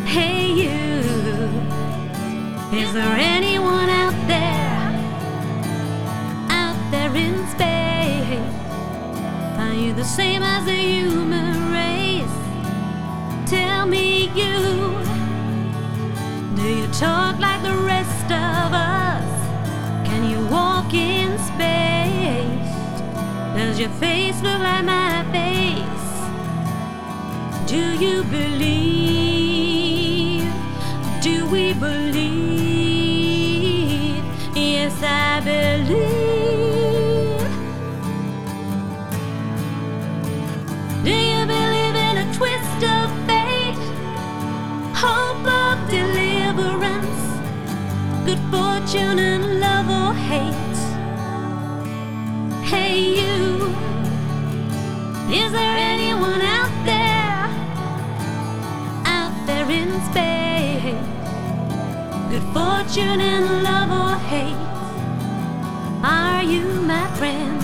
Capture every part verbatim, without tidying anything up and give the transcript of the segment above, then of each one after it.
Hey you, is there anyone out there, out there in space? Are you the same as the human race? Tell me you, do you talk like the rest of us? Can you walk in space? Does your face look like my face? Do you believe? Do we believe? Yes, I believe. Do you believe in a twist of fate? Hope of deliverance, good fortune and love or hate? Hey you, is there anyone out there, out there in space? Good fortune and love or hate? Are you my friend?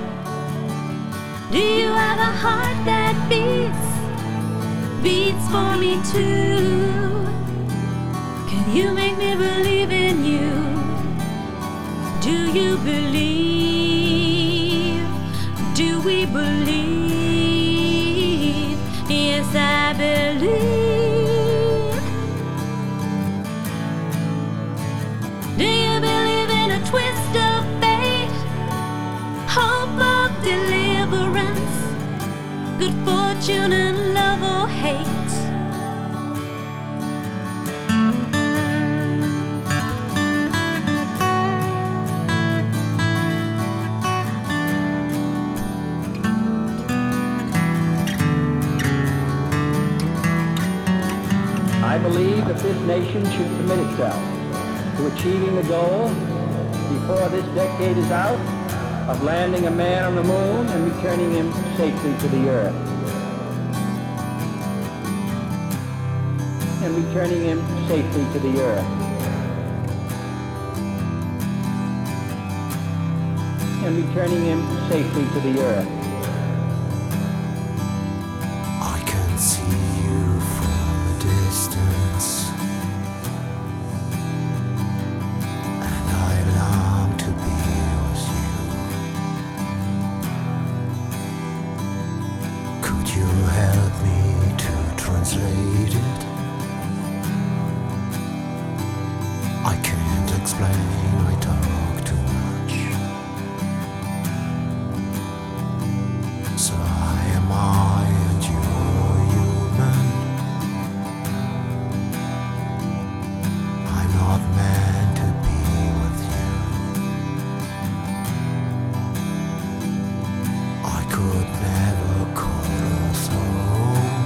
Do you have a heart that beats, beats for me too? Can you make me believe in you? Do you believe? Do we believe? Yes, I believe. Do you believe in a twist of fate? Hope of deliverance, good fortune and love or hate? I believe that this nation should commit itself to achieving the goal before this decade is out of landing a man on the moon and returning him safely to the earth. And returning him safely to the earth. And returning him safely to the earth. I can see you from a distance, and I long to be with you. Could you help me to translate it? I can't explain, I talk too much. So I am I and you're human. I'm not meant to be with you. I could never call us home,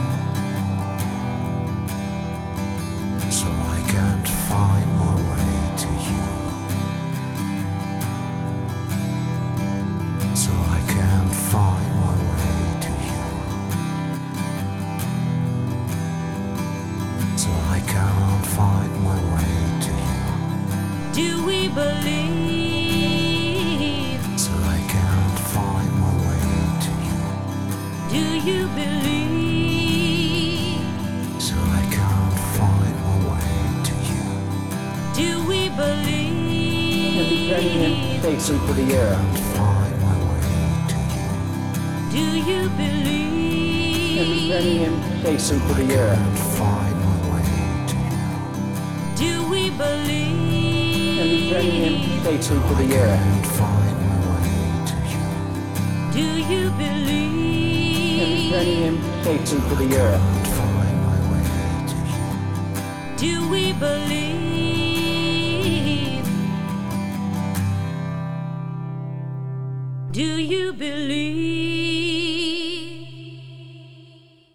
so I can't find my way to you. So I can't find my way to you. So I can't find my way to you. Do we believe? So I can't find my way to you. Do you believe? So I can't find my way to you. Do we And returning him believe? safely to the earth. Can't find my way to you. Do you And believe? returning him safely to the earth. Can't find my way to you. Do we believe? And returning him safely to the earth. Can't find my way to you. Do you believe? And returning him safely to the earth. Can't find my way to you. Do we believe? Do you believe?